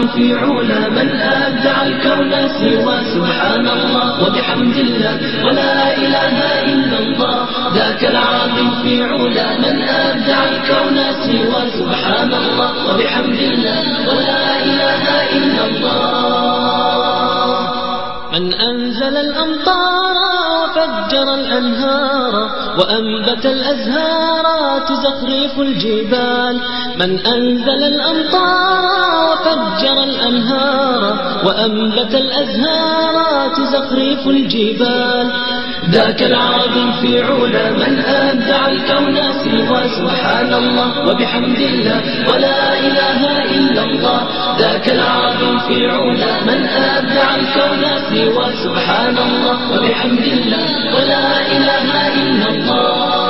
في علا من أبدع الكون سوى سبحان الله وبحمد الله ولا إله إلا الله ذاك العظيم في علا من أبدع الكون سوى سبحان الله وبحمد الله ولا إله إلا الله من أنزل الأمطار وفجر الأنهار وأنبت الأزهار تزخرف الجبال من أنزل الأمطار وفجر الأنهار وأنبت الأزهار تزخرف الجبال ذاك العظيم في علا من أبدع الكون سوى سبحان الله وبحمد الله ولا إله إلا الله ذاك العظيم في علا من أبدع الكون سوى سبحان الله وبحمد الله ولا إله إلا الله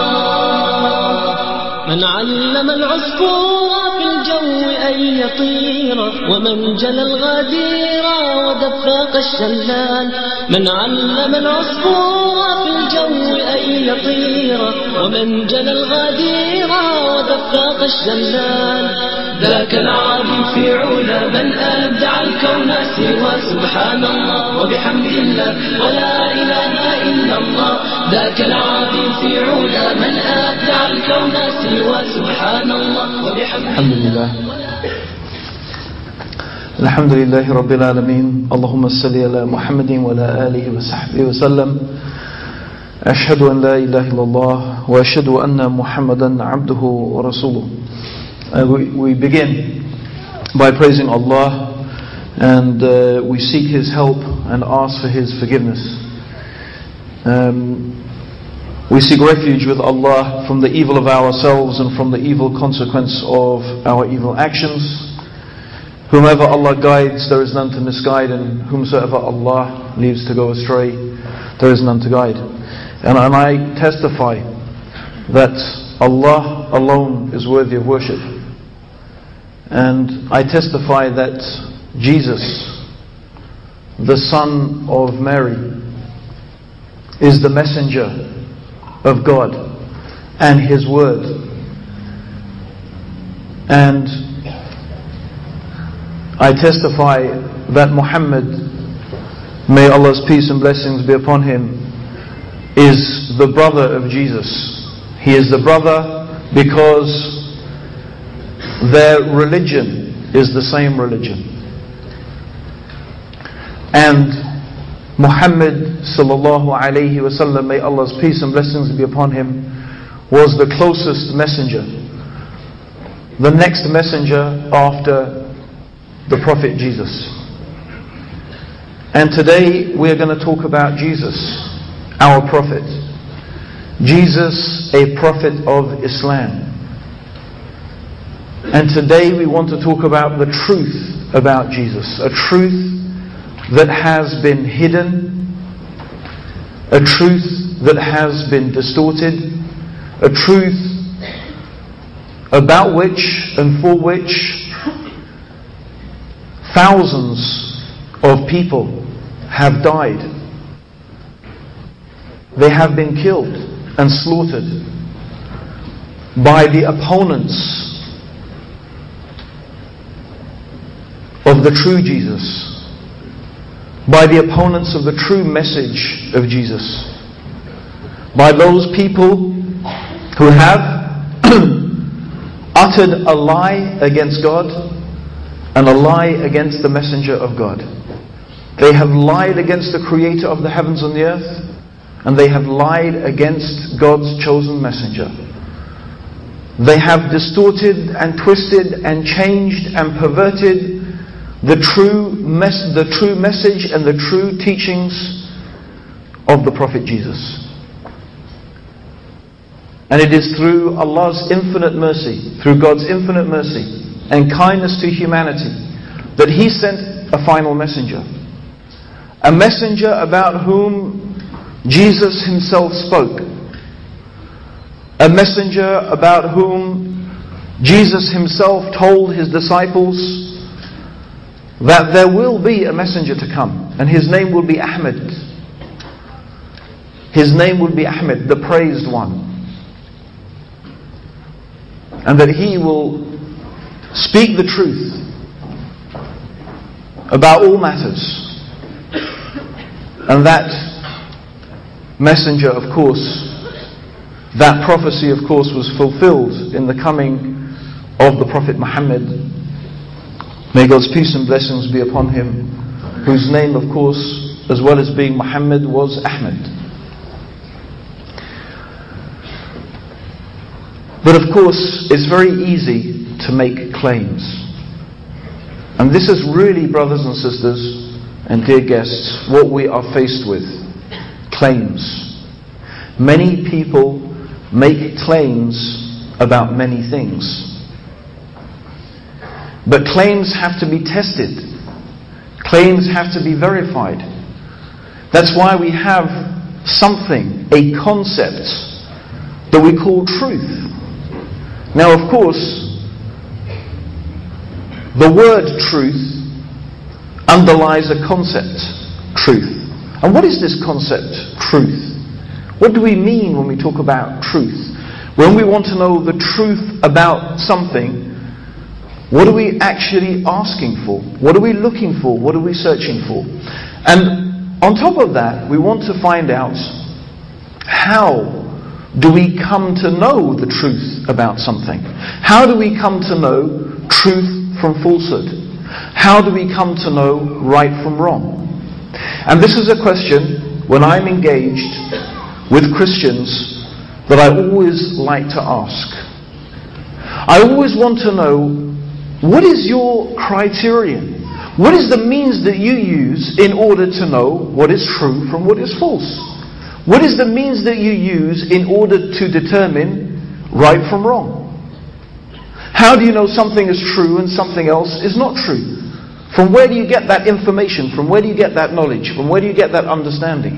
من علم العصفور في الجو أن يطير ومن جلى الغدير ودفاق الشلال من علم العصفور في الجو أن يطير ومن جلى الغدير ودفاق الشلال ذاك العظيم في علا من أبدع الكون سوى سبحان الله وبحمد الله ولا إله إلا الله ذاك العظيم في علا من أبدع الكون سوى سبحان الله وبحمد الله. الحمد لله رب العالمين. اللهم صل على محمد وعلى آله وصحبه وسلم. أشهد أن لا إله إلا الله وأشهد أن محمدا عبده ورسوله. We begin by praising Allah and we seek His help and ask for His forgiveness. We seek refuge with Allah from the evil of ourselves and from the evil consequence of our evil actions. Whomever Allah guides, there is none to misguide, and whomsoever Allah leaves to go astray, there is none to guide. And I testify that Allah alone is worthy of worship. And I testify that Jesus, the Son of Mary, is the messenger of God and His word. And I testify that Muhammad, may Allah's peace and blessings be upon him, is the brother of Jesus. He is the brother because their religion is the same religion. And Muhammad sallallahu alayhi wasallam, may Allah's peace and blessings be upon him, was the closest messenger, the next messenger after the Prophet Jesus. And today we are going to talk about Jesus, our Prophet. Jesus, a Prophet of Islam. And today we want to talk about the truth about Jesus, a truth that has been hidden, a truth that has been distorted, a truth about which and for which thousands of people have died. They have been killed and slaughtered by the opponents of the true Jesus, by the opponents of the true message of Jesus, by those people who have uttered a lie against God and a lie against the messenger of God. They have lied against the creator of the heavens and the earth, and they have lied against God's chosen messenger. They have distorted and twisted and changed and perverted the true message and the true teachings of the Prophet Jesus. And it is through Allah's infinite mercy, through God's infinite mercy and kindness to humanity, that He sent a final messenger. A messenger about whom Jesus Himself spoke. A messenger about whom Jesus Himself told His disciples that there will be a messenger to come, and His name will be Ahmed. His name will be Ahmed, the praised one. And that He will speak the truth about all matters. And that messenger, of course, that prophecy, of course, was fulfilled in the coming of the Prophet Muhammad. May God's peace and blessings be upon him, whose name, of course, as well as being Muhammad, was Ahmad. But of course, it's very easy to make claims. And this is really, brothers and sisters and dear guests, what we are faced with. Claims. Many people make claims about many things. But claims have to be tested. Claims have to be verified. That's why we have something, a concept that we call truth. Now, of course, the word truth underlies a concept, truth. And what is this concept, truth? What do we mean when we talk about truth? When we want to know the truth about something, what are we actually asking for? What are we looking for? What are we searching for? And on top of that, we want to find out, how do we come to know the truth about something? How do we come to know truth from falsehood? How do we come to know right from wrong? And this is a question, when I'm engaged with Christians, that I always like to ask. I always want to know, what is your criterion? What is the means that you use in order to know what is true from what is false? What is the means that you use in order to determine right from wrong? How do you know something is true and something else is not true? From where do you get that information? From where do you get that knowledge? From where do you get that understanding?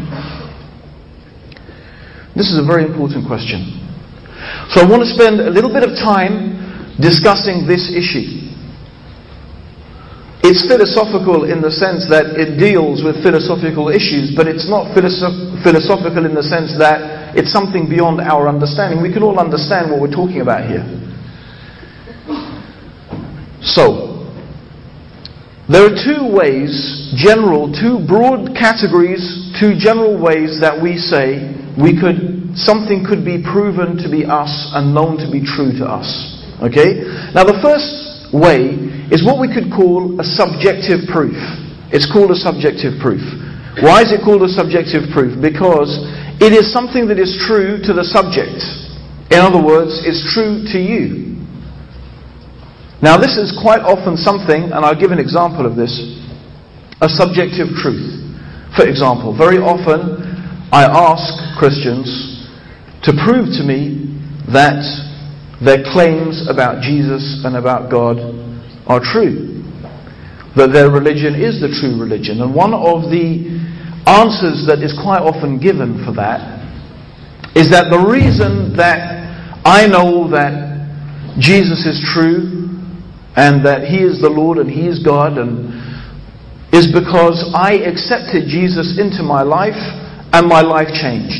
This is a very important question. So I want to spend a little bit of time discussing this issue. It's philosophical in the sense that it deals with philosophical issues, but it's not philosophical in the sense that it's something beyond our understanding. We can all understand what we're talking about here. So, there are two ways, two broad categories, two general ways that we say something could be proven to be us and known to be true to us. Okay? Now the first way is what we could call a subjective proof. It's called a subjective proof. Why is it called a subjective proof? Because it is something that is true to the subject. In other words, it's true to you. Now this is quite often something, and I'll give an example of this, a subjective truth. For example, very often I ask Christians to prove to me that their claims about Jesus and about God are true, that their religion is the true religion. And one of the answers that is quite often given for that is that the reason that I know that Jesus is true and that He is the Lord and He is God is because I accepted Jesus into my life and my life changed.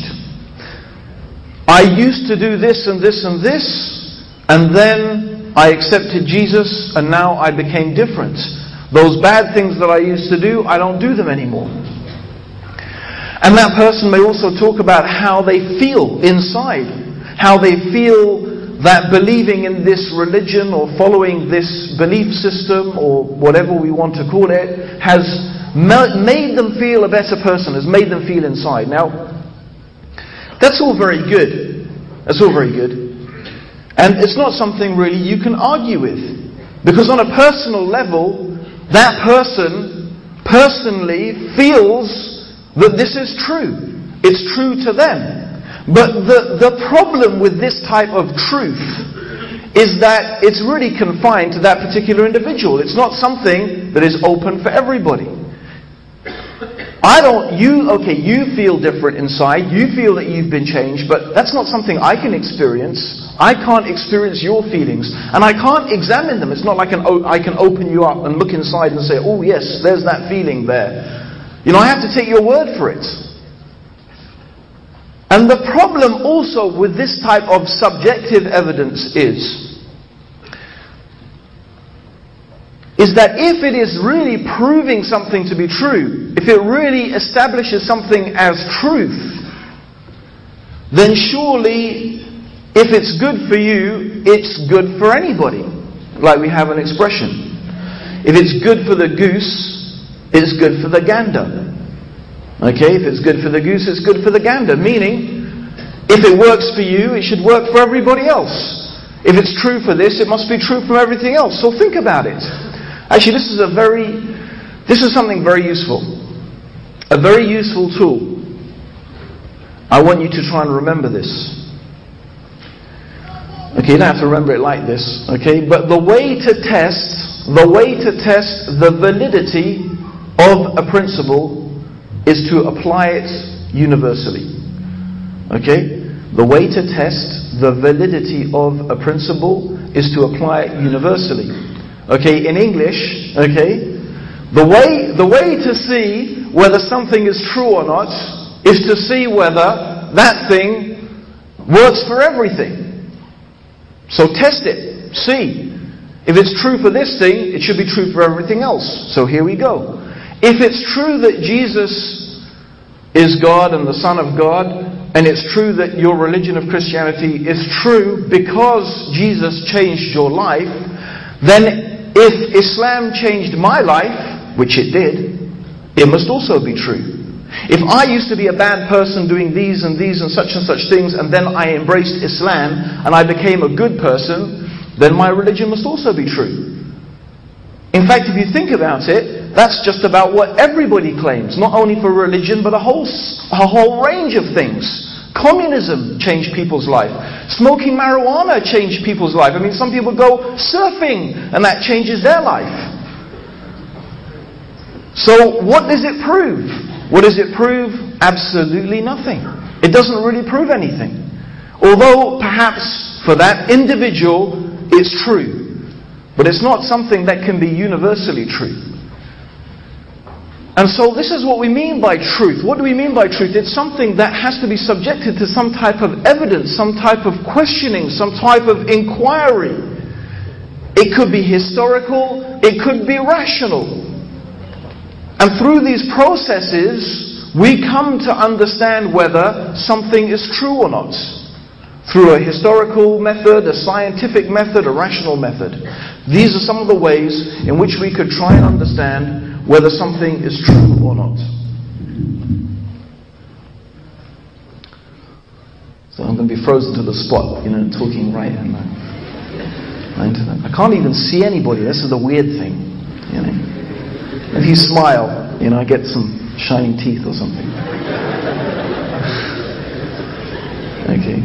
I used to do this and this and this, and then I accepted Jesus and now I became different. Those bad things that I used to do, I don't do them anymore. And that person may also talk about how they feel inside, how they feel that believing in this religion or following this belief system or whatever we want to call it has made them feel a better person, has made them feel inside. Now, that's all very good. That's all very good. And it's not something really you can argue with. Because on a personal level, that person personally feels that this is true. It's true to them. But the problem with this type of truth is that it's really confined to that particular individual. It's not something that is open for everybody. You feel different inside, you feel that you've been changed, but that's not something I can experience. I can't experience your feelings, and I can't examine them. It's not like I can open you up and look inside and say, oh yes, there's that feeling there. I have to take your word for it. And the problem also with this type of subjective evidence is is that if it is really proving something to be true, if it really establishes something as truth, then surely if it's good for you, it's good for anybody. Like we have an expression. If it's good for the goose, it's good for the gander. Okay, if it's good for the goose, it's good for the gander. Meaning, if it works for you, it should work for everybody else. If it's true for this, it must be true for everything else. So think about it. Actually, this is something very useful. A very useful tool. I want you to try and remember this. Okay, you don't have to remember it like this. Okay, but the way to test the validity of a principle is to apply it universally. Okay? The way to test the validity of a principle is to apply it universally. Okay, in English, okay, the way to see whether something is true or not is to see whether that thing works for everything. So test it. See. If it's true for this thing, it should be true for everything else. So here we go. If it's true that Jesus is God and the Son of God, and it's true that your religion of Christianity is true because Jesus changed your life, then if Islam changed my life, which it did, it must also be true. If I used to be a bad person doing these and such things, and then I embraced Islam and I became a good person, then my religion must also be true. In fact, if you think about it, that's just about what everybody claims, not only for religion, but a whole range of things. Communism changed people's life. Smoking marijuana changed people's life. I mean, some people go surfing and that changes their life. So what does it prove? What does it prove? Absolutely nothing. It doesn't really prove anything. Although perhaps for that individual it's true. But it's not something that can be universally true. And so this is what we mean by truth. What do we mean by truth? It's something that has to be subjected to some type of evidence, some type of questioning, some type of inquiry. It could be historical, it could be rational. And through these processes, we come to understand whether something is true or not. Through a historical method, a scientific method, a rational method. These are some of the ways in which we could try and understand whether something is true or not. So I'm going to be frozen to the spot, talking right and I can't even see anybody. This is the weird thing, If you smile, I get some shining teeth or something. Okay.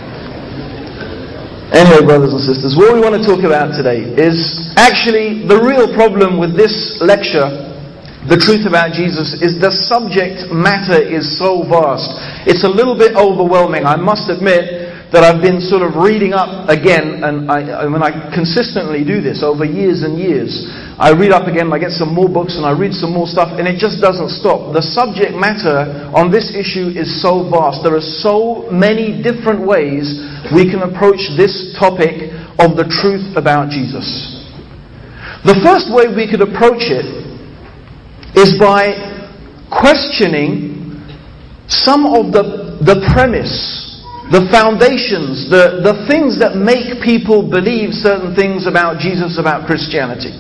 Anyway, brothers and sisters, what we want to talk about today is actually the real problem with this lecture, the truth about Jesus, is the subject matter is so vast. It's a little bit overwhelming. I must admit that I've been sort of reading up again, and I consistently do this over years and years. I read up again, I get some more books and I read some more stuff, and it just doesn't stop. The subject matter on this issue is so vast. There are so many different ways we can approach this topic of the truth about Jesus. The first way we could approach it is by questioning some of the premise, the foundations, the things that make people believe certain things about Jesus, about Christianity.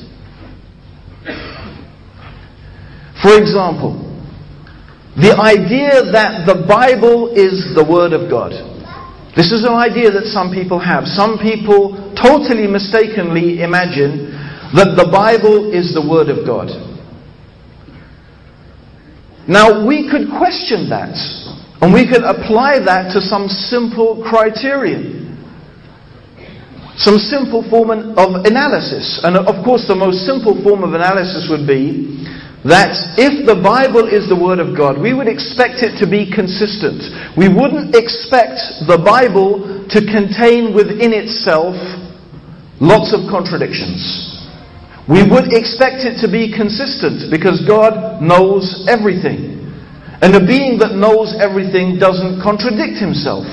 For example, the idea that the Bible is the Word of God. This is an idea that some people have. Some people totally mistakenly imagine that the Bible is the Word of God. Now, we could question that, and we could apply that to some simple criterion, some simple form of analysis. And of course, the most simple form of analysis would be that if the Bible is the Word of God, we would expect it to be consistent. We wouldn't expect the Bible to contain within itself lots of contradictions. We would expect it to be consistent because God knows everything. And a being that knows everything doesn't contradict himself.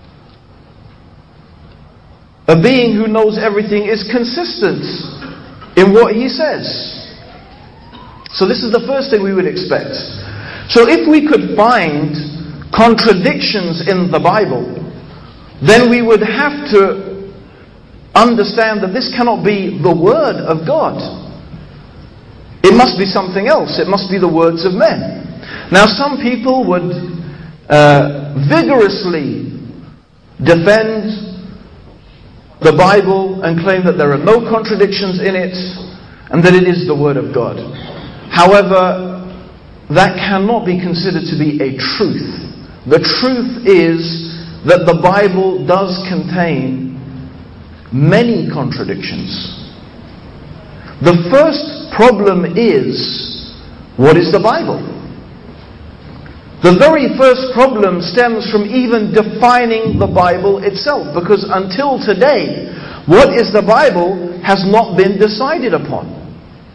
A being who knows everything is consistent. in what he says. So this is the first thing we would expect. So if we could find contradictions in the Bible, then we would have to understand that this cannot be the Word of God. It must be something else. It must be the words of men. Now some people would vigorously defend the Bible and claim that there are no contradictions in it and that it is the Word of God. However, that cannot be considered to be a truth. The truth is that the Bible does contain many contradictions. The first problem is, what is the Bible? The very first problem stems from even defining the Bible itself, because until today, what is the Bible has not been decided upon.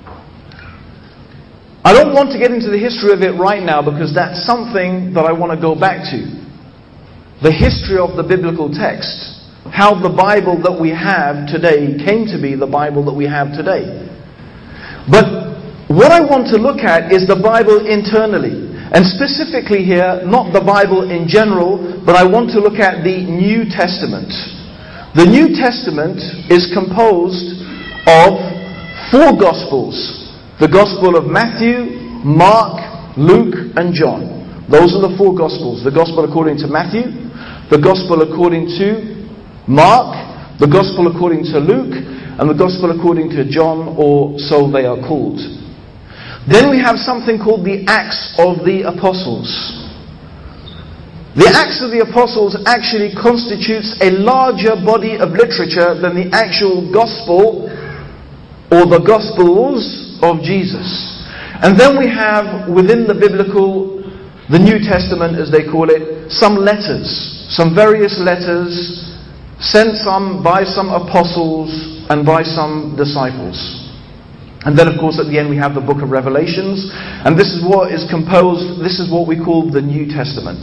I don't want to get into the history of it right now, because that's something that I want to go back to. The history of the biblical text. How the Bible that we have today came to be the Bible that we have today. But what I want to look at is the Bible internally. And specifically here, not the Bible in general, but I want to look at the New Testament. The New Testament is composed of 4 Gospels. The Gospel of Matthew, Mark, Luke, and John. Those are the 4 Gospels. The Gospel according to Matthew, the Gospel according to Mark, the Gospel according to Luke, and the Gospel according to John, or so they are called. Then we have something called the Acts of the Apostles. The Acts of the Apostles actually constitutes a larger body of literature than the actual Gospel or the Gospels of Jesus. And then we have within the biblical, the New Testament as they call it, some letters, some various letters sent some by some apostles and by some disciples. And then of course at the end we have the book of Revelations, and this is what is composed, this is what we call the New Testament.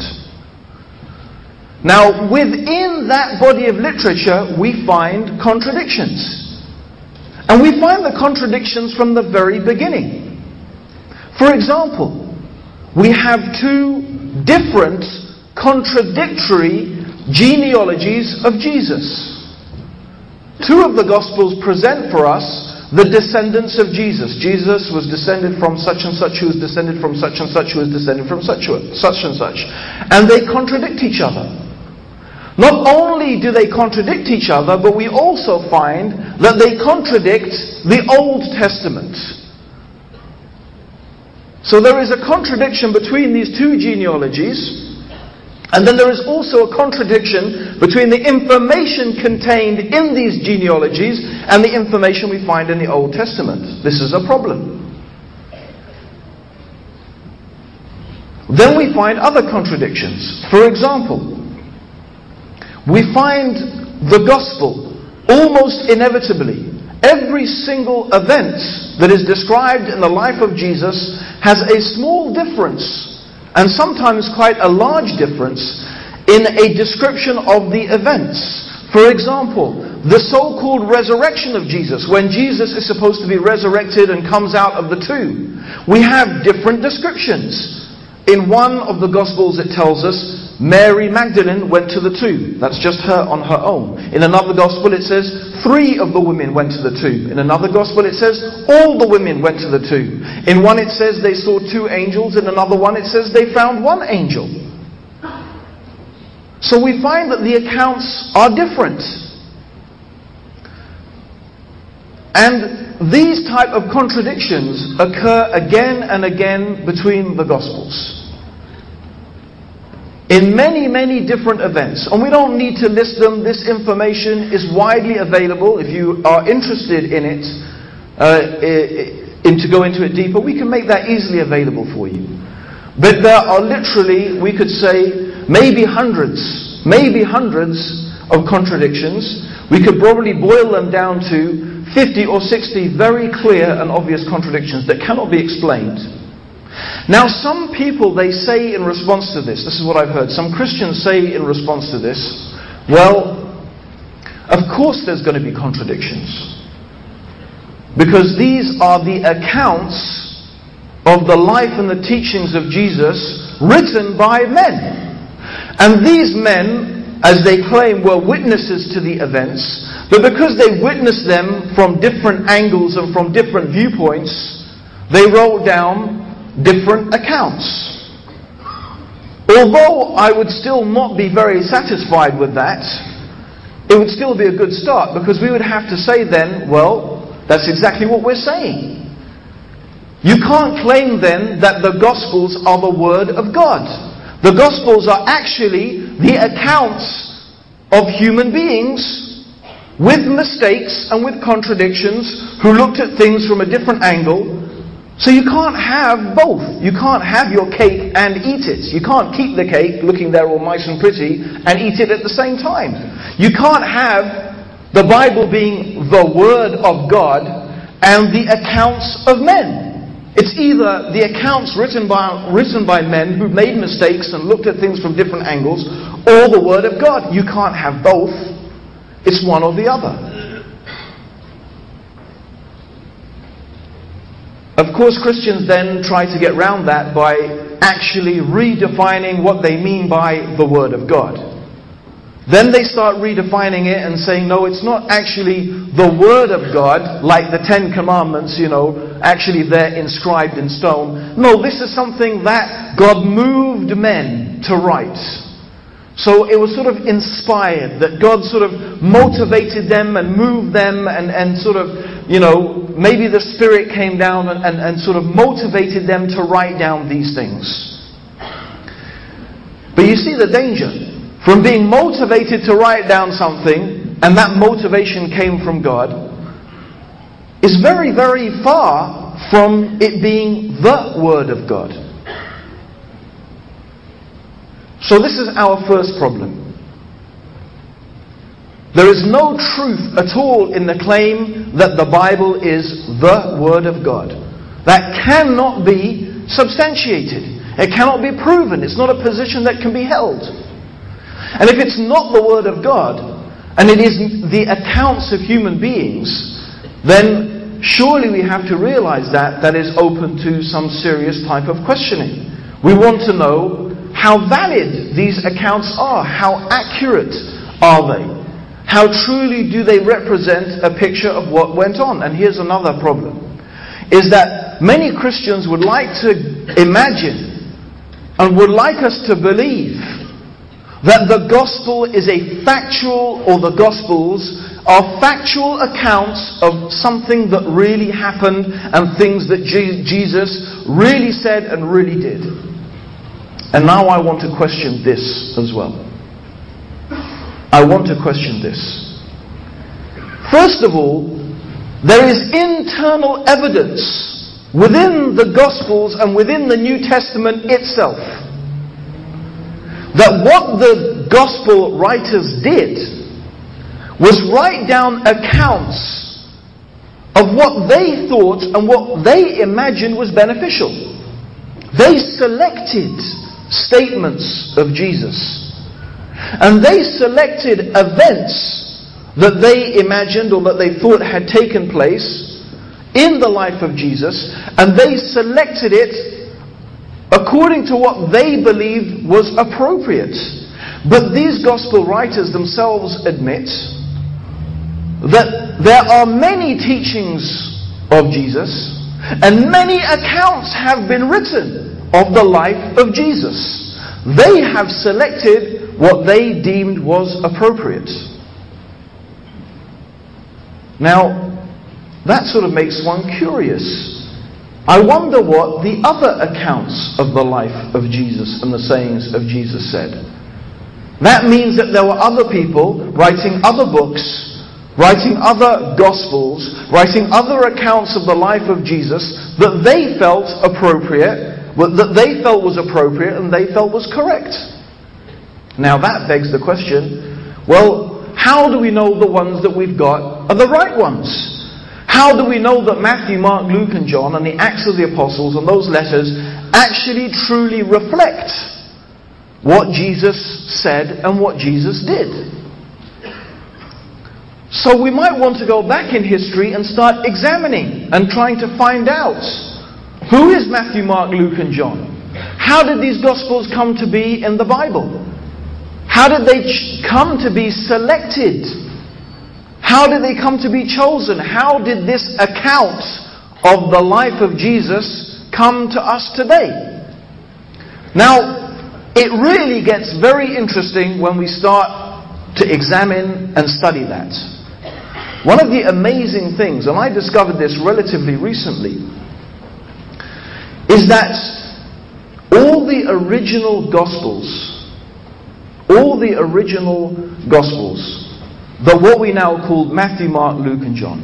Now within that body of literature we find contradictions. And we find the contradictions from the very beginning. For example, we have 2 different contradictory genealogies of Jesus. 2 of the Gospels present for us the descendants of Jesus. Jesus was descended from such and such, who was descended from such and such, who was descended from such and such. And they contradict each other. Not only do they contradict each other, but we also find that they contradict the Old Testament. So there is a contradiction between these 2 genealogies. And then there is also a contradiction between the information contained in these genealogies and the information we find in the Old Testament. This is a problem. Then we find other contradictions. For example, we find the Gospel almost inevitably. Every single event that is described in the life of Jesus has a small difference, and sometimes quite a large difference, in a description of the events. For example, the so-called resurrection of Jesus, when Jesus is supposed to be resurrected and comes out of the tomb, we have different descriptions. In one of the Gospels it tells us Mary Magdalene went to the tomb. That's just her on her own. In another Gospel it says 3 of the women went to the tomb. In another Gospel it says all the women went to the tomb. In one it says they saw 2 angels. In another one it says they found 1 angel. So we find that the accounts are different. And these type of contradictions occur again and again between the Gospels. In many, many different events. And we don't need to list them. This information is widely available. If you are interested in it, to go into it deeper, we can make that easily available for you. But there are literally, we could say, maybe hundreds of contradictions. We could probably boil them down to 50 or 60 very clear and obvious contradictions that cannot be explained. Now some people, they say in response to this is what I've heard, some Christians say in response to this, well, of course there's going to be contradictions. because these are the accounts of the life and the teachings of Jesus written by men. And these men, as they claim, were witnesses to the events, but because they witnessed them from different angles and from different viewpoints, they wrote down different accounts. Although I would still not be very satisfied with that, it would still be a good start, because we would have to say then, well, that's exactly what we're saying. You can't claim then that the Gospels are the Word of God. The Gospels are actually the accounts of human beings with mistakes and with contradictions who looked at things from a different angle. So you can't have both. You can't have your cake and eat it. You can't keep the cake looking there all nice and pretty and eat it at the same time. You can't have the Bible being the Word of God and the accounts of men. It's either the accounts written by men who made mistakes and looked at things from different angles, or the Word of God. You can't have both. It's one or the other. Of course, Christians then try to get round that by actually redefining what they mean by the Word of God. Then they start redefining it and saying, no, it's not actually the Word of God, like the Ten Commandments, actually they're inscribed in stone. No, this is something that God moved men to write. So it was sort of inspired, that God sort of motivated them and moved them and sort of, maybe the Spirit came down and sort of motivated them to write down these things. But you see the danger. From being motivated to write down something, and that motivation came from God, is very, very far from it being the Word of God. So this is our first problem. There is no truth at all in the claim that the Bible is the Word of God. That cannot be substantiated. It cannot be proven. It's not a position that can be held. And if it's not the Word of God, and it is the accounts of human beings, then surely we have to realize that is open to some serious type of questioning. We want to know how valid these accounts are. How accurate are they? How truly do they represent a picture of what went on? And here's another problem, is that many Christians would like to imagine and would like us to believe that the gospel is a factual, or the gospels are factual accounts of something that really happened and things that Jesus really said and really did. And now I want to question this as well. I want to question this. First of all, there is internal evidence within the Gospels and within the New Testament itself that what the Gospel writers did was write down accounts of what they thought and what they imagined was beneficial. They selected statements of Jesus, and they selected events that they imagined or that they thought had taken place in the life of Jesus, and they selected it according to what they believed was appropriate. But these gospel writers themselves admit that there are many teachings of Jesus, and many accounts have been written of the life of Jesus. They have selected what they deemed was appropriate. Now, that sort of makes one curious. I wonder what the other accounts of the life of Jesus and the sayings of Jesus said. That means that there were other people writing other books, writing other gospels, writing other accounts of the life of Jesus that they felt appropriate, that they felt was appropriate and they felt was correct. Now that begs the question, well, how do we know the ones that we've got are the right ones? How do we know that Matthew, Mark, Luke and John and the Acts of the Apostles and those letters actually truly reflect what Jesus said and what Jesus did? So we might want to go back in history and start examining and trying to find out, who is Matthew, Mark, Luke and John? How did these Gospels come to be in the Bible? How did they come to be selected? How did they come to be chosen? How did this account of the life of Jesus come to us today? Now, it really gets very interesting when we start to examine and study that. One of the amazing things, and I discovered this relatively recently, is that all the original Gospels, what we now call Matthew, Mark, Luke and John,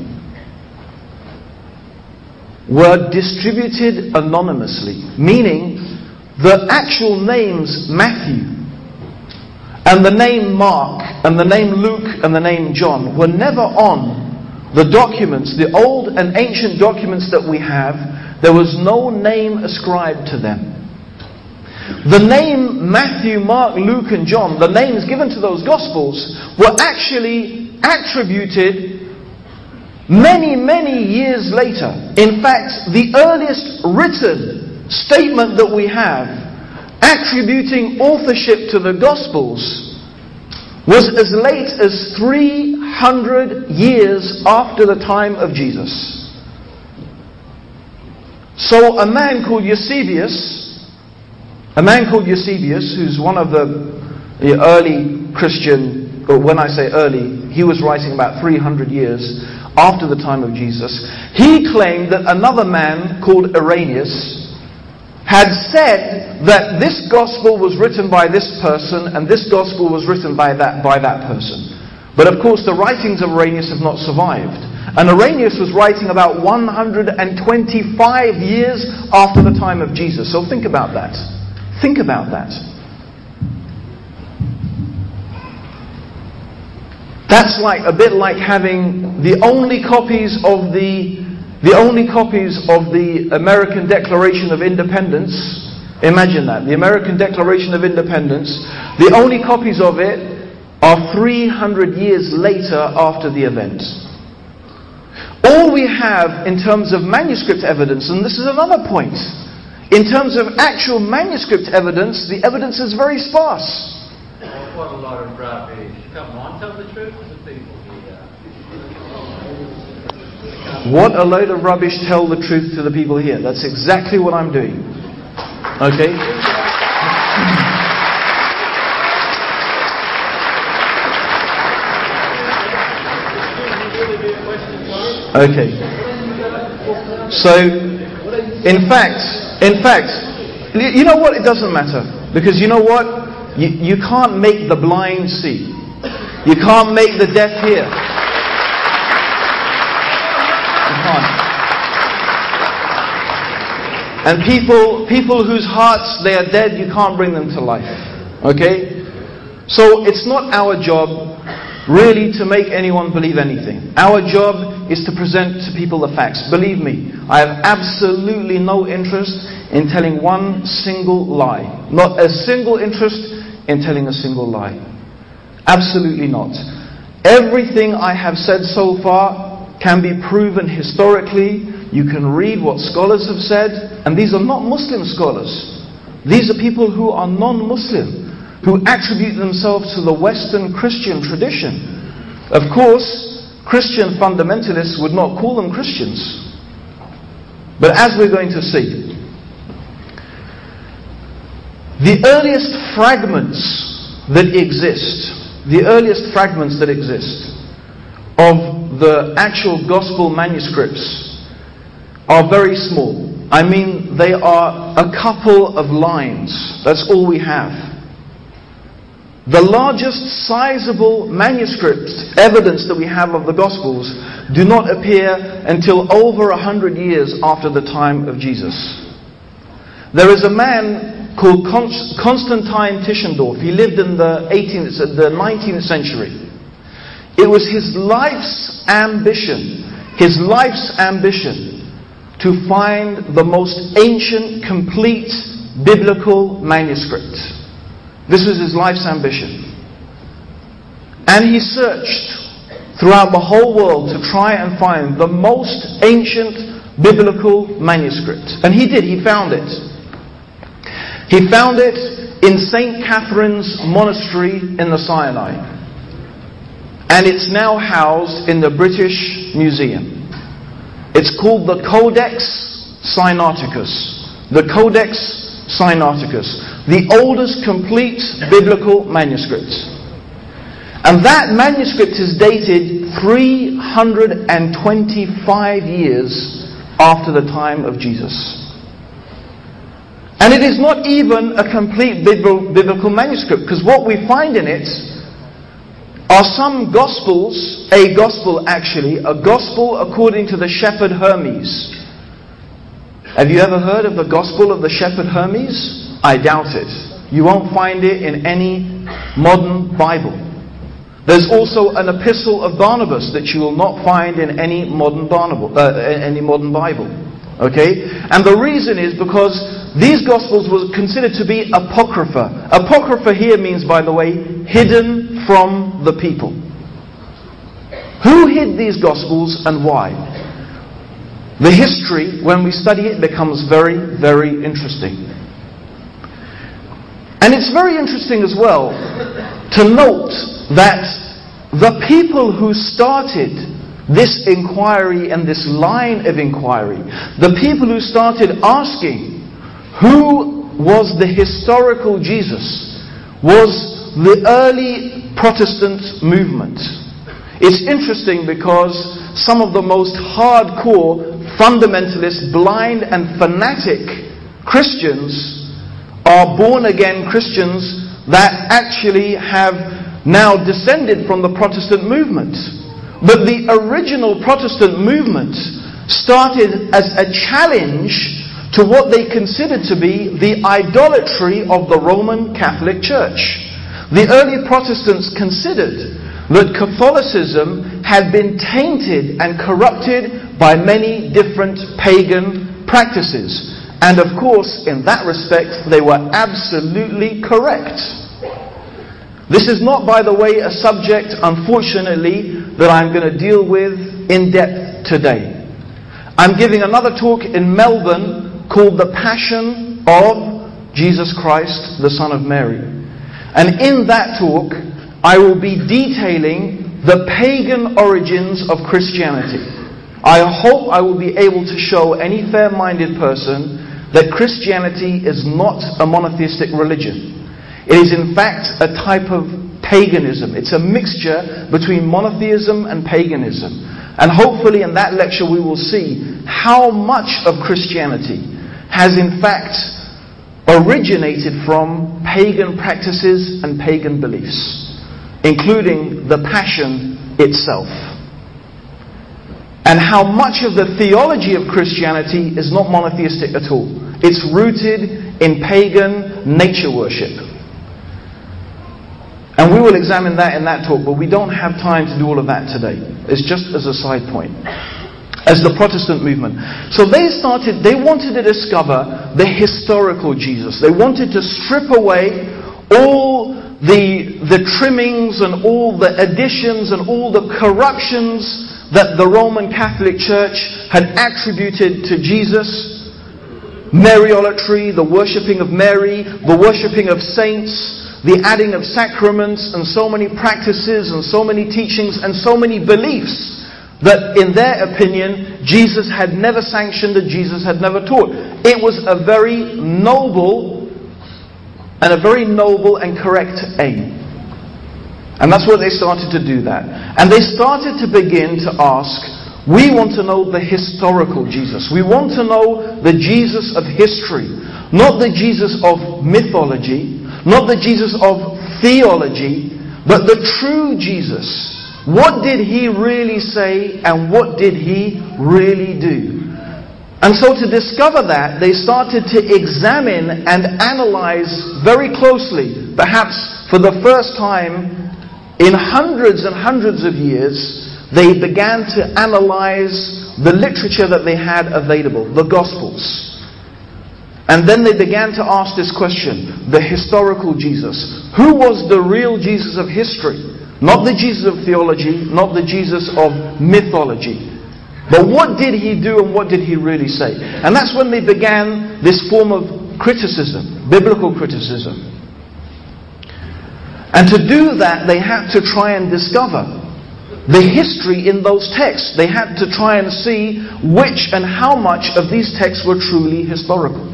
were distributed anonymously, meaning the actual names Matthew and the name Mark and the name Luke and the name John were never on the documents, the old and ancient documents that we have. There was no name ascribed to them. The name Matthew, Mark, Luke and John, the names given to those Gospels, were actually attributed many, many years later. In fact, the earliest written statement that we have attributing authorship to the Gospels was as late as 300 years after the time of Jesus. So a man called Eusebius, who's one of the early Christian, or when I say early, he was writing about 300 years after the time of Jesus. He claimed that another man called Irenaeus had said that this gospel was written by this person and this gospel was written by that person. But of course the writings of Irenaeus have not survived. And Irenaeus was writing about 125 years after the time of Jesus. So think about that. Think about that. That's a bit like having the only copies of the American Declaration of Independence. Imagine that. The American Declaration of Independence, the only copies of it are 300 years later after the event. All we have in terms of manuscript evidence, and this is another point, in terms of actual manuscript evidence, the evidence is very sparse. What a lot of rubbish. Come on, tell the truth to the people here. What a load of rubbish, tell the truth to the people here. That's exactly what I'm doing. Okay? Okay. So, in fact, you know what? It doesn't matter. Because you know what? You can't make the blind see. You can't make the deaf hear. You can't. And people whose hearts they are dead, you can't bring them to life. Okay? So it's not our job really to make anyone believe anything. Our job is to present to people the facts. Believe me, I have absolutely no interest in telling one single lie. Not a single interest in telling a single lie. Absolutely not. Everything I have said so far can be proven historically. You can read what scholars have said, and these are not Muslim scholars. These are people who are non-Muslim, who attribute themselves to the Western Christian tradition. Of course, Christian fundamentalists would not call them Christians. But as we're going to see, the earliest fragments that exist of the actual gospel manuscripts are very small. I mean, they are a couple of lines. That's all we have. The largest sizable manuscript evidence that we have of the Gospels do not appear until over 100 years after the time of Jesus. There is a man called Constantine Tischendorf. He lived in the 19th century. It was his life's ambition to find the most ancient, complete biblical manuscript. This was his life's ambition. And he searched throughout the whole world to try and find the most ancient biblical manuscript. And he did, he found it. He found it in St. Catherine's Monastery in the Sinai. And it's now housed in the British Museum. It's called the Codex Sinaiticus. The Codex Sinaiticus. The oldest complete biblical manuscript. And that manuscript is dated 325 years after the time of Jesus. And it is not even a complete biblical manuscript, because what we find in it are some Gospels, a Gospel according to the shepherd Hermes. Have you ever heard of the Gospel of the shepherd Hermes? I doubt it. You won't find it in any modern Bible. There's also an epistle of Barnabas that you will not find in any modern Bible. Okay? And the reason is because these Gospels were considered to be apocrypha. Apocrypha here means, by the way, hidden from the people. Who hid these Gospels and why? The history, when we study it, becomes very, very interesting. And it's very interesting as well to note that the people who started this inquiry and this line of inquiry, the people who started asking who was the historical Jesus, was the early Protestant movement. It's interesting because some of the most hardcore, fundamentalist, blind and fanatic Christians are born-again Christians that actually have now descended from the Protestant movement. But the original Protestant movement started as a challenge to what they considered to be the idolatry of the Roman Catholic Church. The early Protestants considered that Catholicism had been tainted and corrupted by many different pagan practices. And of course, in that respect, they were absolutely correct. This is not, by the way, a subject, unfortunately, that I'm going to deal with in depth today. I'm giving another talk in Melbourne called The Passion of Jesus Christ, the Son of Mary. And in that talk, I will be detailing the pagan origins of Christianity. I hope I will be able to show any fair-minded person that Christianity is not a monotheistic religion. It is in fact a type of paganism. It's a mixture between monotheism and paganism. And hopefully in that lecture we will see how much of Christianity has in fact originated from pagan practices and pagan beliefs, including the Passion itself. And how much of the theology of Christianity is not monotheistic at all. It's rooted in pagan nature worship. And we will examine that in that talk, but we don't have time to do all of that today. It's just as a side point. As the Protestant movement. So they wanted to discover the historical Jesus. They wanted to strip away all the trimmings and all the additions and all the corruptions that the Roman Catholic Church had attributed to Jesus. Mariolatry, the worshipping of Mary, the worshipping of saints, the adding of sacraments, and so many practices and so many teachings and so many beliefs that in their opinion Jesus had never sanctioned and Jesus had never taught. It was a very noble and correct aim. And that's why they started to do that. And they started to begin to ask, we want to know the historical Jesus. We want to know the Jesus of history. Not the Jesus of mythology, not the Jesus of theology, but the true Jesus. What did he really say and what did he really do? And so to discover that, they started to examine and analyze very closely, perhaps for the first time in hundreds and hundreds of years, they began to analyze the literature that they had available, the Gospels. And then they began to ask this question, the historical Jesus. Who was the real Jesus of history? Not the Jesus of theology, not the Jesus of mythology. But what did he do and what did he really say? And that's when they began this form of criticism, biblical criticism. And to do that, they had to try and discover the history in those texts. They had to try and see which and how much of these texts were truly historical.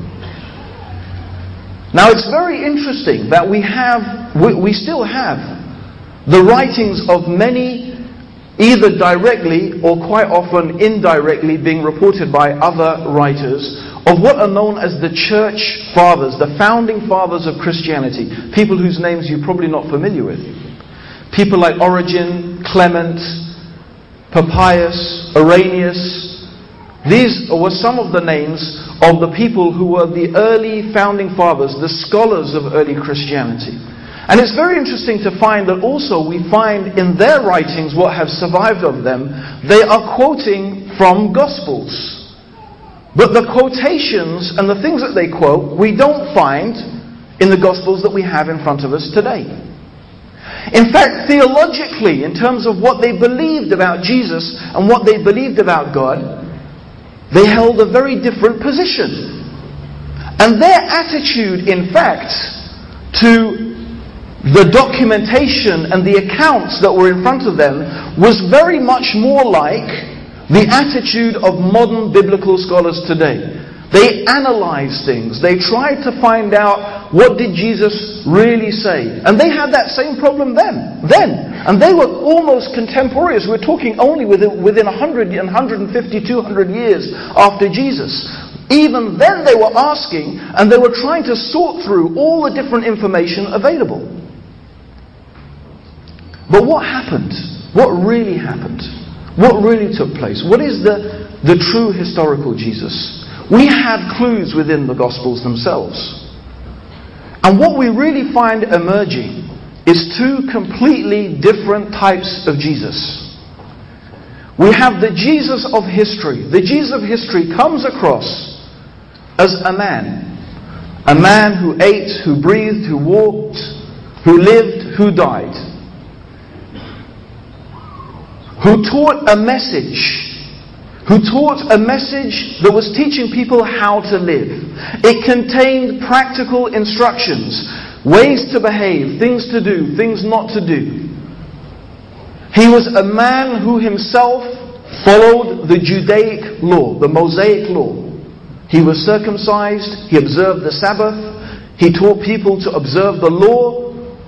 Now it's very interesting that we still have the writings of many, either directly or quite often indirectly being reported by other writers, of what are known as the church fathers, the founding fathers of Christianity, people whose names you're probably not familiar with. People like Origen, Clement, Papias, Irenaeus. These were some of the names of the people who were the early founding fathers, the scholars of early Christianity. And it's very interesting to find that also we find in their writings, what have survived of them, they are quoting from Gospels. But the quotations and the things that they quote, we don't find in the Gospels that we have in front of us today. In fact, theologically, in terms of what they believed about Jesus and what they believed about God, they held a very different position. And their attitude, in fact, to the documentation and the accounts that were in front of them was very much more like the attitude of modern biblical scholars today. They analyzed things. They tried to find out, what did Jesus really say? And they had that same problem then. And they were almost contemporaneous. We're talking only within 100, 150, 200 years after Jesus. Even then they were asking, and they were trying to sort through all the different information available. But what happened? What really happened? What really took place? What is the true historical Jesus? We have clues within the Gospels themselves. And what we really find emerging is two completely different types of Jesus. We have the Jesus of history. The Jesus of history comes across as a man who ate, who breathed, who walked, who lived, who died, who taught a message that was teaching people how to live. It contained practical instructions, ways to behave, things to do, things not to do. He was a man who himself followed the Judaic law, the Mosaic law. He was circumcised, he observed the Sabbath, he taught people to observe the law.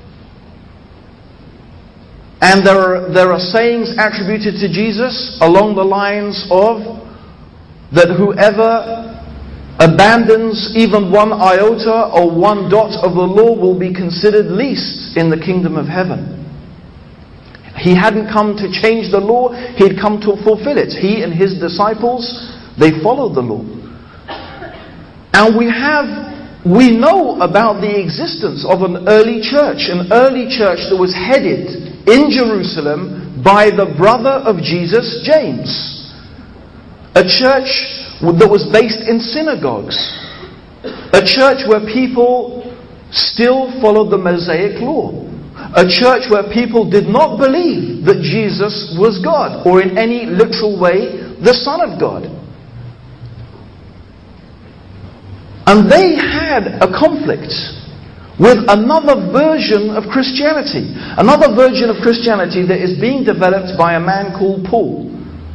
And there are sayings attributed to Jesus along the lines of that whoever abandons even one iota or one dot of the law will be considered least in the kingdom of heaven. He hadn't come to change the law, he had come to fulfill it. He and his disciples, they followed the law. And we know about the existence of an early church that was headed in Jerusalem by the brother of Jesus, James. A church that was based in synagogues. A church where people still followed the Mosaic law. A church where people did not believe that Jesus was God, or in any literal way, the Son of God. And they had a conflict with another version of Christianity. Another version of Christianity that is being developed by a man called Paul,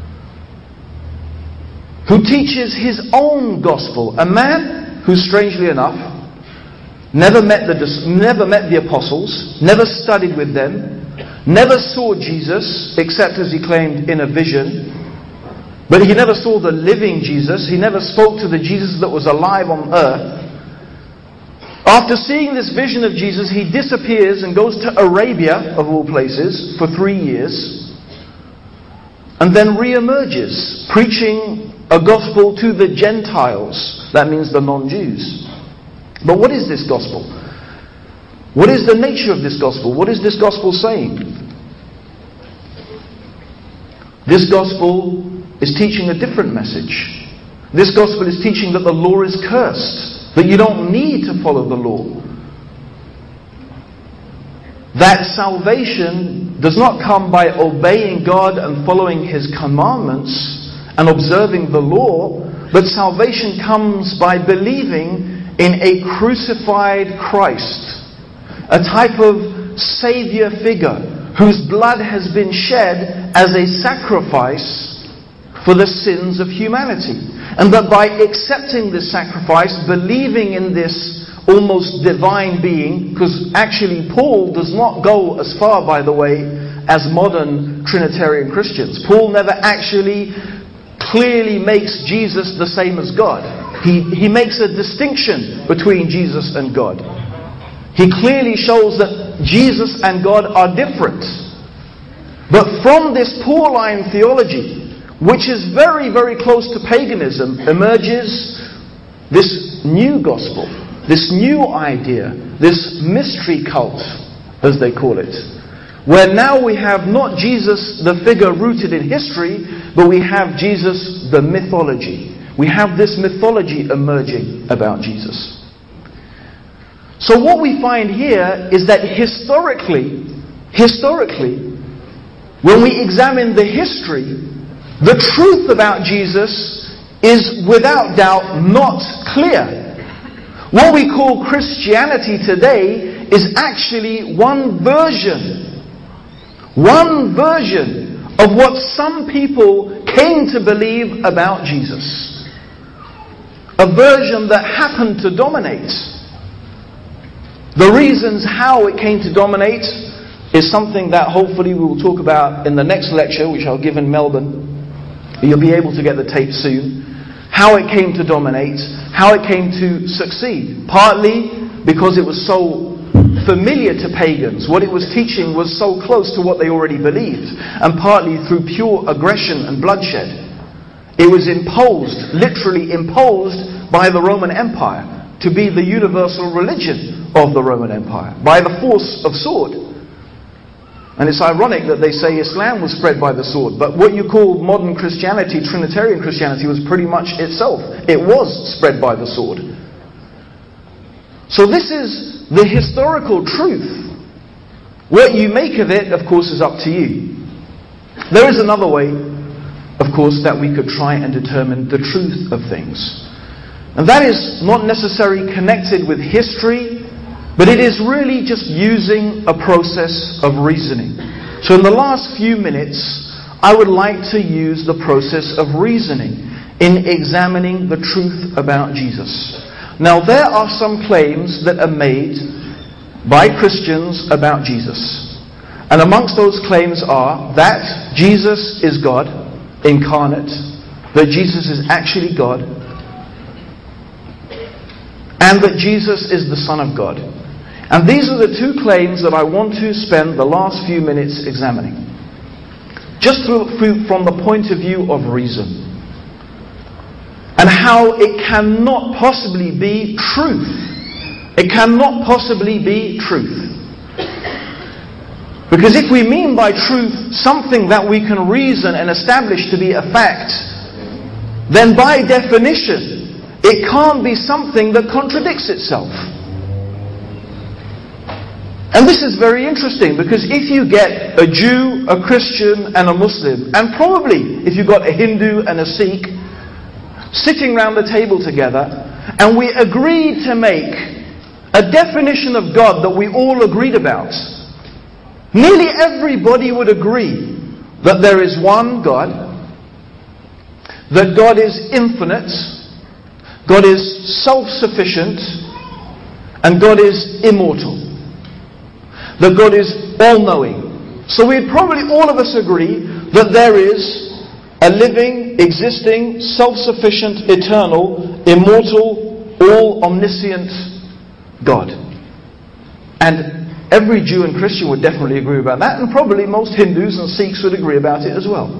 who teaches his own gospel. A man who, strangely enough, never met the apostles, never studied with them, never saw Jesus, except as he claimed in a vision. But he never saw the living Jesus. He never spoke to the Jesus that was alive on earth. After seeing this vision of Jesus, he disappears and goes to Arabia, of all places, for 3 years. And then re-emerges, preaching a gospel to the Gentiles. That means the non-Jews. But what is this gospel? What is the nature of this gospel? What is this gospel saying? This gospel is teaching a different message. This gospel is teaching that the law is cursed, that you don't need to follow the law, that salvation does not come by obeying God and following His commandments and observing the law, but salvation comes by believing in a crucified Christ, a type of Savior figure whose blood has been shed as a sacrifice for the sins of humanity. And that by accepting this sacrifice, believing in this almost divine being, because actually Paul does not go as far, by the way, as modern Trinitarian Christians. Paul never actually clearly makes Jesus the same as God. He makes a distinction between Jesus and God. He clearly shows that Jesus and God are different. But from this Pauline theology, which is very, very close to paganism, emerges this new gospel, this new idea, this mystery cult, as they call it, where now we have not Jesus the figure rooted in history, but we have Jesus the mythology. We have this mythology emerging about Jesus. So what we find here is that historically, when we examine the history, the truth about Jesus is without doubt not clear. What we call Christianity today is actually one version of what some people came to believe about Jesus. A version that happened to dominate. The reasons how it came to dominate is something that hopefully we will talk about in the next lecture, which I'll give in Melbourne. You'll be able to get the tape soon. How it came to dominate, how it came to succeed. Partly because it was so familiar to pagans. What it was teaching was so close to what they already believed. And partly through pure aggression and bloodshed. It was imposed, literally imposed by the Roman Empire to be the universal religion of the Roman Empire, by the force of sword. And it's ironic that they say Islam was spread by the sword, but what you call modern Christianity, Trinitarian Christianity, was pretty much itself. It was spread by the sword. So this is the historical truth. What you make of it, of course, is up to you. There is another way, of course, that we could try and determine the truth of things. And that is not necessarily connected with history, but it is really just using a process of reasoning. So in the last few minutes, I would like to use the process of reasoning in examining the truth about Jesus. Now there are some claims that are made by Christians about Jesus. And amongst those claims are that Jesus is God incarnate, that Jesus is actually God, and that Jesus is the Son of God. And these are the two claims that I want to spend the last few minutes examining. Just from the point of view of reason. And how it cannot possibly be truth. It cannot possibly be truth. Because if we mean by truth something that we can reason and establish to be a fact, then by definition, it can't be something that contradicts itself. And this is very interesting, because if you get a Jew, a Christian and a Muslim, and probably if you got a Hindu and a Sikh sitting round the table together, and we agreed to make a definition of God that we all agreed about, nearly everybody would agree that there is one God, that God is infinite, God is self-sufficient, and God is immortal. That God is all-knowing. So we'd probably all of us agree that there is a living, existing, self-sufficient, eternal, immortal, all-omniscient God. And every Jew and Christian would definitely agree about that, and probably most Hindus and Sikhs would agree about it as well.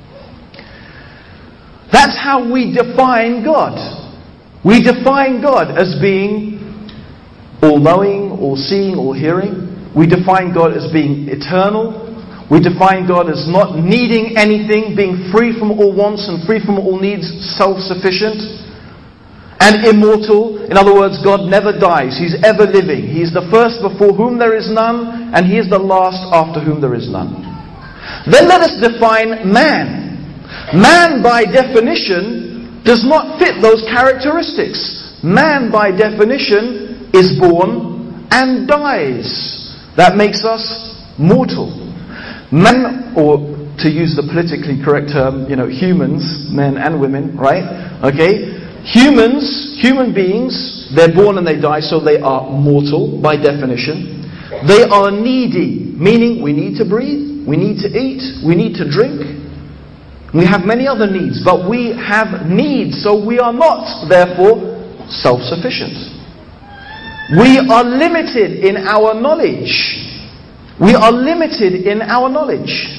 That's how we define God. We define God as being all-knowing, all-seeing, all-hearing. We define God as being eternal. We define God as not needing anything, being free from all wants and free from all needs, self-sufficient. And immortal. In other words, God never dies. He's ever living. He's the first before whom there is none. and He is the last after whom there is none. Then let us define man. Man by definition does not fit those characteristics. Man by definition is born and dies. That makes us mortal. Man, or to use the politically correct term, humans, men and women, right? Okay? Human beings, they're born and they die, so they are mortal by definition. They are needy, meaning we need to breathe, we need to eat, we need to drink. We have many other needs, but we have needs, so we are not, therefore, self-sufficient. We are limited in our knowledge. We are limited in our knowledge.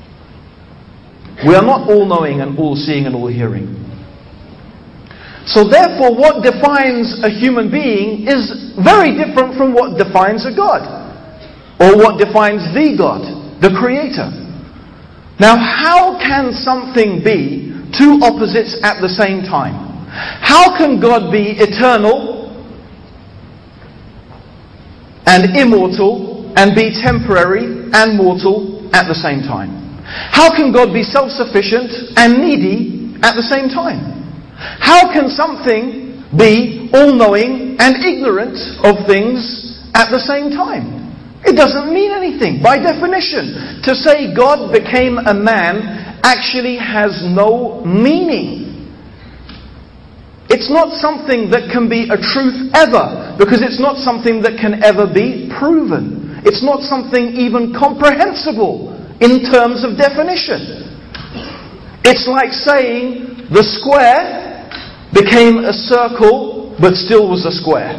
We are not all-knowing and all-seeing and all-hearing. So therefore, what defines a human being is very different from what defines a God, or what defines the God, the Creator. Now, how can something be two opposites at the same time? How can God be eternal and immortal and be temporary and mortal at the same time? How can God be self-sufficient and needy at the same time? How can something be all-knowing and ignorant of things at the same time? It doesn't mean anything. By definition, to say God became a man actually has no meaning. It's not something that can be a truth ever, because it's not something that can ever be proven. It's not something even comprehensible in terms of definition. It's like saying the square became a circle but still was a square.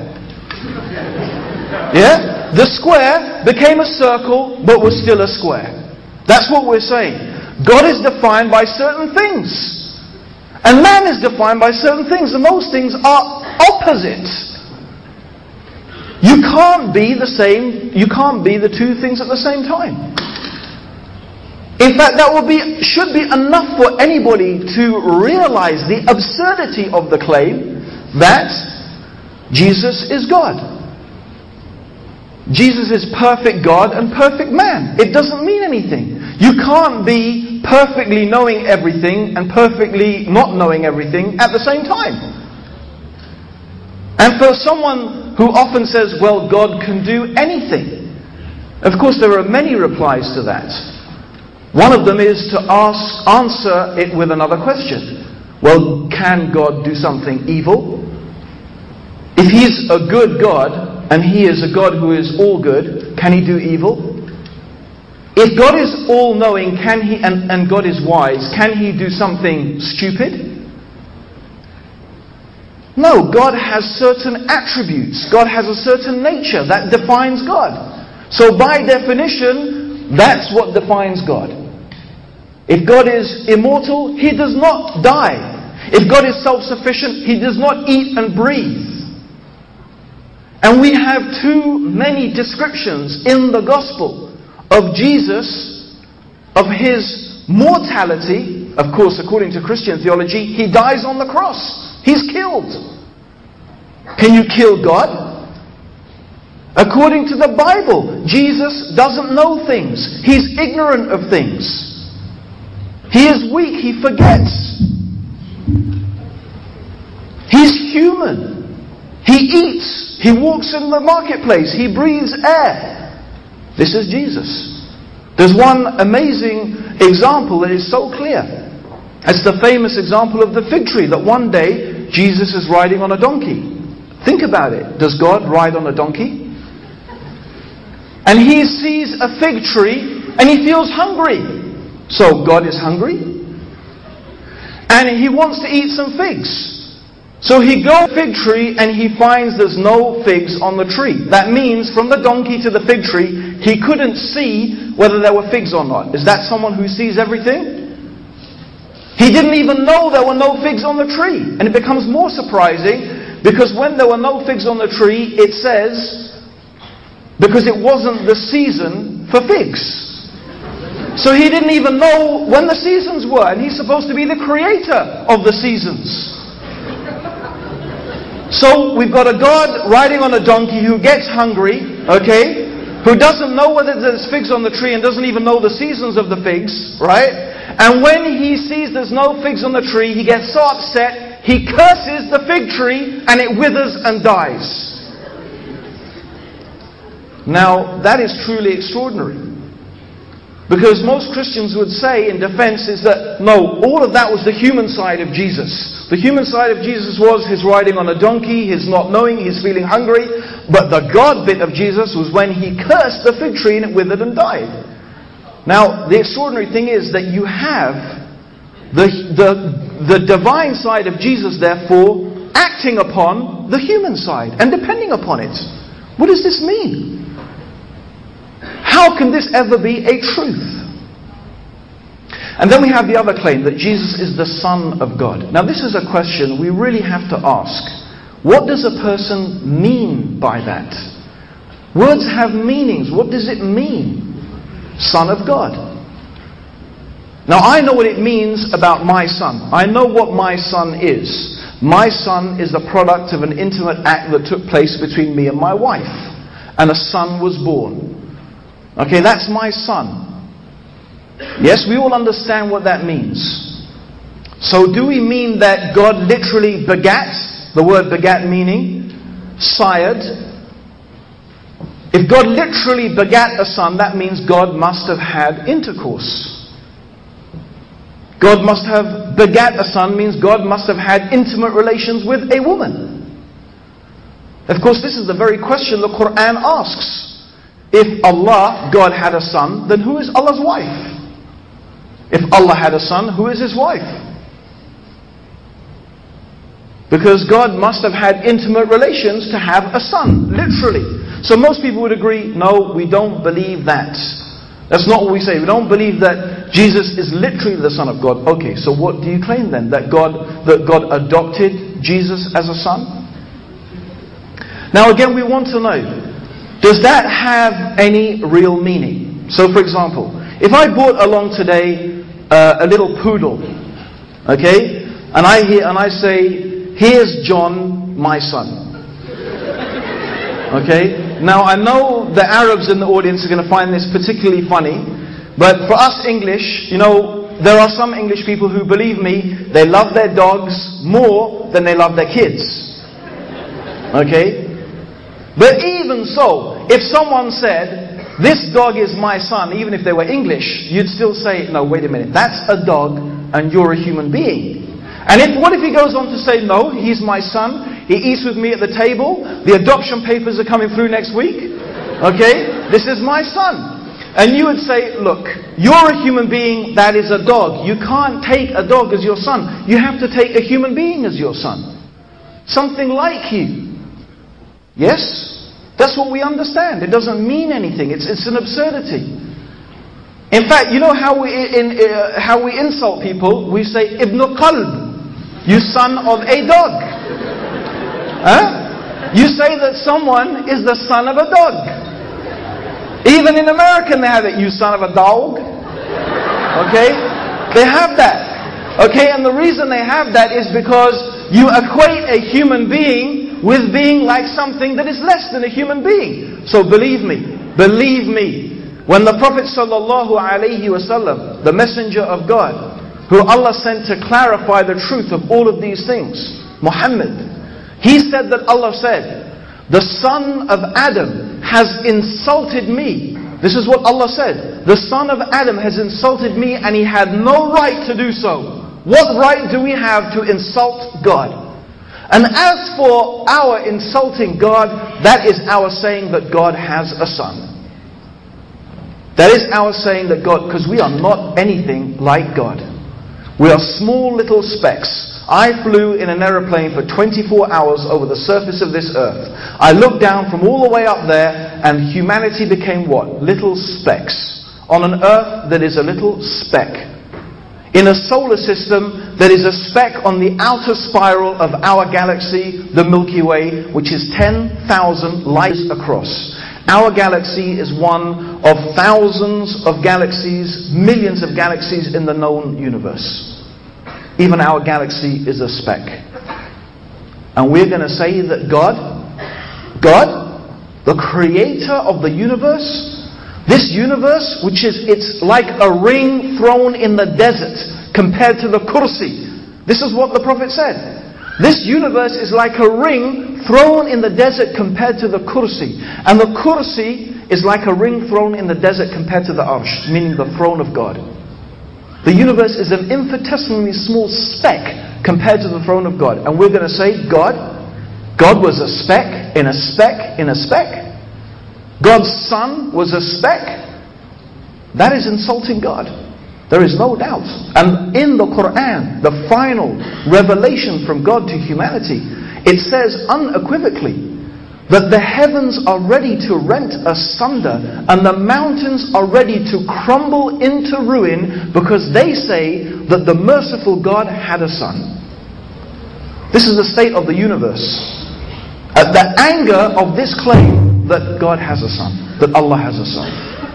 Yeah? The square became a circle but was still a square. That's what we're saying. God is defined by certain things. And man is defined by certain things. And those things are opposites. You can't be the same. You can't be the two things at the same time. In fact, that should be enough for anybody to realize the absurdity of the claim that Jesus is God. Jesus is perfect God and perfect man. It doesn't mean anything. You can't be perfectly knowing everything and perfectly not knowing everything at the same time. And for someone who often says, well, God can do anything, of course there are many replies to that. One of them is to answer it with another question. Well, can God do something evil? If He's a good God, and He is a God who is all good, can He do evil? If God is all-knowing, and God is wise, can He do something stupid? No, God has certain attributes. God has a certain nature that defines God. So by definition, that's what defines God. If God is immortal, He does not die. If God is self-sufficient, He does not eat and breathe. And we have too many descriptions in the Gospel of Jesus, of His mortality. Of course, according to Christian theology, He dies on the cross. He's killed. Can you kill God? According to the Bible, Jesus doesn't know things. He's ignorant of things. He is weak. He forgets. He's human. He eats. He walks in the marketplace. He breathes air. This is Jesus. There's one amazing example that is so clear. It's the famous example of the fig tree, that one day Jesus is riding on a donkey. Think about it. Does God ride on a donkey? And He sees a fig tree and He feels hungry. So God is hungry. And He wants to eat some figs. So He goes to the fig tree and He finds there's no figs on the tree. That means from the donkey to the fig tree, He couldn't see whether there were figs or not. Is that someone who sees everything? He didn't even know there were no figs on the tree. And it becomes more surprising because when there were no figs on the tree, it says, because it wasn't the season for figs. So He didn't even know when the seasons were. And He's supposed to be the creator of the seasons. So we've got a God riding on a donkey who gets hungry, okay? who doesn't know whether there's figs on the tree and doesn't even know the seasons of the figs, right? And when he sees there's no figs on the tree, he gets so upset, he curses the fig tree and it withers and dies. Now, that is truly extraordinary. Because most Christians would say in defense is that, no, all of that was the human side of Jesus. The human side of Jesus was his riding on a donkey, his not knowing, his feeling hungry. But the God bit of Jesus was when he cursed the fig tree and it withered and died. Now, the extraordinary thing is that you have the divine side of Jesus, therefore, acting upon the human side and depending upon it. What does this mean? How can this ever be a truth? And then we have the other claim that Jesus is the Son of God. Now this is a question we really have to ask. What does a person mean by that? Words have meanings. What does it mean? Son of God. Now I know what it means about my son. I know what my son is. My son is the product of an intimate act that took place between me and my wife. And a son was born. Okay, that's my son. Yes, we all understand what that means. So do we mean that God literally begat? The word begat meaning sired. If God literally begat a son, that means God must have had intercourse. God must have begat a son means God must have had intimate relations with a woman. Of course, this is the very question the Quran asks. If Allah, God, had a son, then who is Allah's wife? If Allah had a son, who is his wife? Because God must have had intimate relations to have a son, literally. So most people would agree, no, we don't believe that. That's not what we say. We don't believe that Jesus is literally the Son of God. Okay, so what do you claim then? That God adopted Jesus as a son? Now again, we want to know, does that have any real meaning? So for example, if I brought along today a little poodle, okay, and I say, here's John, my son. Okay, now I know the Arabs in the audience are going to find this particularly funny, but for us English, you know, there are some English people who, believe me, they love their dogs more than they love their kids. Okay? But even so, if someone said, this dog is my son, even if they were English, you'd still say, no, wait a minute, that's a dog and you're a human being. And what if he goes on to say, no, he's my son, he eats with me at the table, the adoption papers are coming through next week, okay, this is my son. And you would say, look, you're a human being, that is a dog. You can't take a dog as your son. You have to take a human being as your son. Something like you. Yes? That's what we understand. It doesn't mean anything. It's an absurdity. In fact, you know how we insult people? We say, Ibn Qalb, you son of a dog. Huh? You say that someone is the son of a dog. Even in American they have it, you son of a dog. Okay? They have that. Okay, and the reason they have that is because you equate a human being with being like something that is less than a human being. So believe me, when the Prophet ﷺ, the messenger of God, who Allah sent to clarify the truth of all of these things, Muhammad, he said that Allah said, the son of Adam has insulted me. This is what Allah said. The son of Adam has insulted me and he had no right to do so. What right do we have to insult God? And as for our insulting God, that is our saying that God has a son. That is our saying that God, because we are not anything like God. We are small little specks. I flew in an aeroplane for 24 hours over the surface of this earth. I looked down from all the way up there and humanity became what? Little specks. On an earth that is a little speck. In a solar system that is a speck on the outer spiral of our galaxy, the Milky Way, which is 10,000 lights across. Our galaxy is one of thousands of galaxies, millions of galaxies in the known universe. Even our galaxy is a speck. And we're going to say that God the creator of the universe, this universe it's like a ring thrown in the desert compared to the kursi. This is what the Prophet said. This universe is like a ring thrown in the desert compared to the kursi. And the kursi is like a ring thrown in the desert compared to the arsh, meaning the throne of God. The universe is an infinitesimally small speck compared to the throne of God. And we're going to say, God was a speck in a speck in a speck. God's Son was a speck. That is insulting God. There is no doubt. And in the Quran, the final revelation from God to humanity, it says unequivocally that the heavens are ready to rent asunder and the mountains are ready to crumble into ruin because they say that the merciful God had a son. This is the state of the universe. At the anger of this claim that God has a son, that Allah has a son.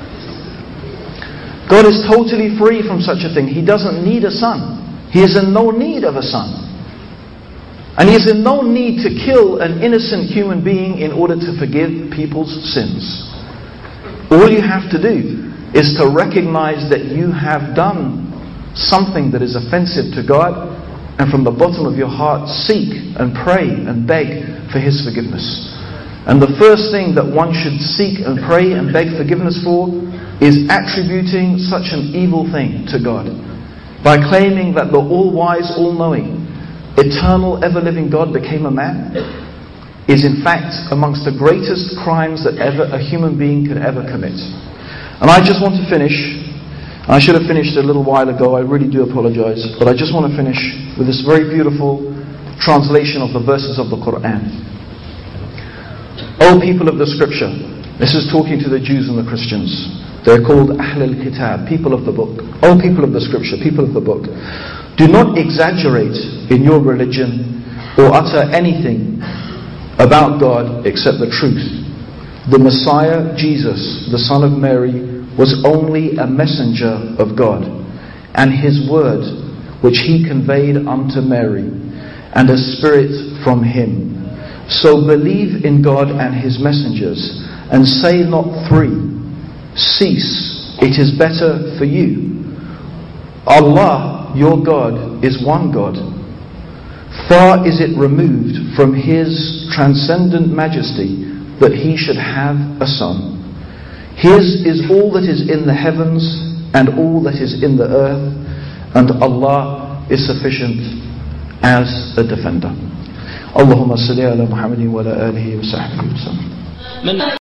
God is totally free from such a thing. He doesn't need a son. He is in no need of a son. And He is in no need to kill an innocent human being in order to forgive people's sins. All you have to do is to recognize that you have done something that is offensive to God, and from the bottom of your heart seek and pray and beg for His forgiveness. And the first thing that one should seek and pray and beg forgiveness for is attributing such an evil thing to God. By claiming that the all-wise, all-knowing, eternal, ever-living God became a man is in fact amongst the greatest crimes that ever a human being could ever commit. And I just want to finish. I should have finished a little while ago. I really do apologize. But I just want to finish with this very beautiful translation of the verses of the Quran. O people of the scripture, this is talking to the Jews and the Christians. They're called Ahl al-Kitab, people of the book. O people of the scripture, people of the book, do not exaggerate in your religion or utter anything about God except the truth. The Messiah, Jesus, the Son of Mary, was only a messenger of God, and His word which He conveyed unto Mary, and a spirit from Him. So believe in God and His messengers, and say not three. Cease, it is better for you. Allah, your God, is one God. Far is it removed from His transcendent majesty that He should have a son. His is all that is in the heavens and all that is in the earth, and Allah is sufficient as a defender. Allahumma salli ala Muhammadin wa ala alihi wa sahbihi wa sallam.